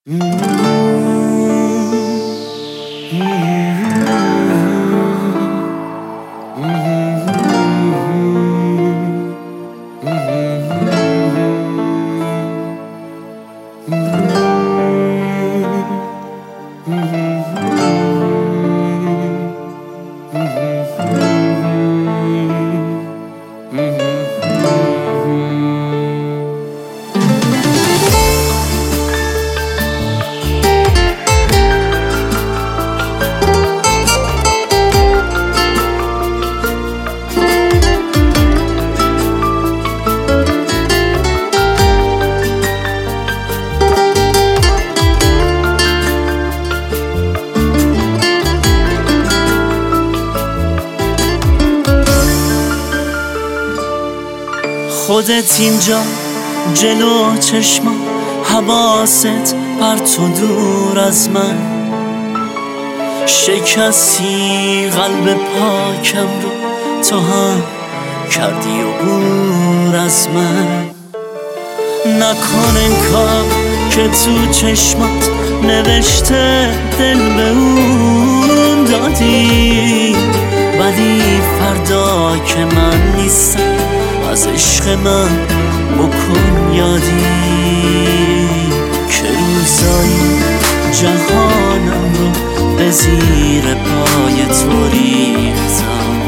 خودت اینجا جلو چشما، حواست بر تو دور از من، شکستی قلب پاکم رو تو هم کردی عبور از من. نکن انکار که تو چشمات نوشته دل به اون دادی، ولی فردا که من نیستم از عشق من بکن یادی، که روزایی جهانم رو به زیر پای تو ریختم،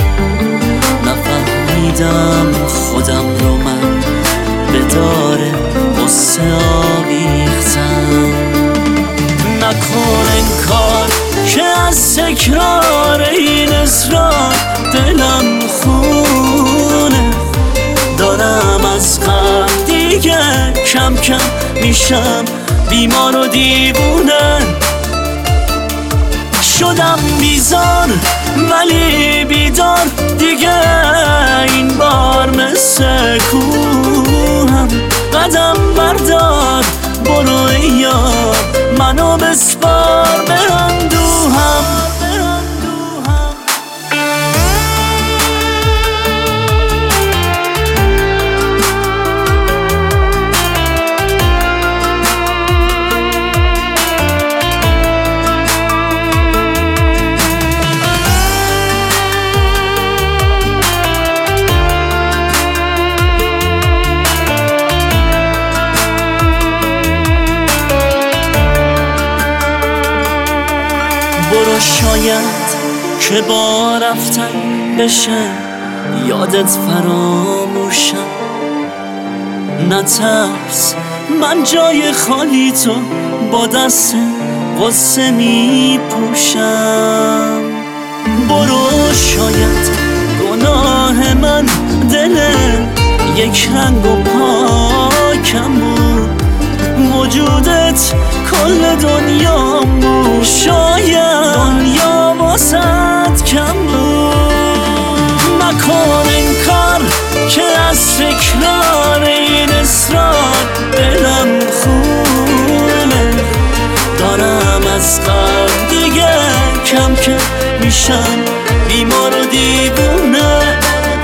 نفهمیدم خودم رو من به دار غصه آویختم. نکن انکار که از تکرار این اصرار دلم خونه، دارم از غم دیگه کم کم میشم بیمار و دیوونه. شدم بیزار ولی بیدار دیگه، این بار مثل کوهم قدم بردار، برو ای یار منو بسپار به اندوهم. برو شاید که با رفتن بشه یادت فراموشم، نترس من جای خالی تو با دست غصه می پوشم. برو شاید گناه من دل یک رنگ و پاکم بود، وجودت کل دنیام بود، شاید دنیا واسد کم بود. نکن انکار که از تکرار این اصرار دلم خونه، دارم از غم دیگه کم کم میشم بیمار و دیوونه.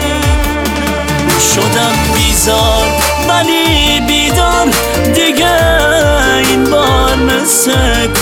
شدم بیزار ولی بیدار دیگه، این بار مثل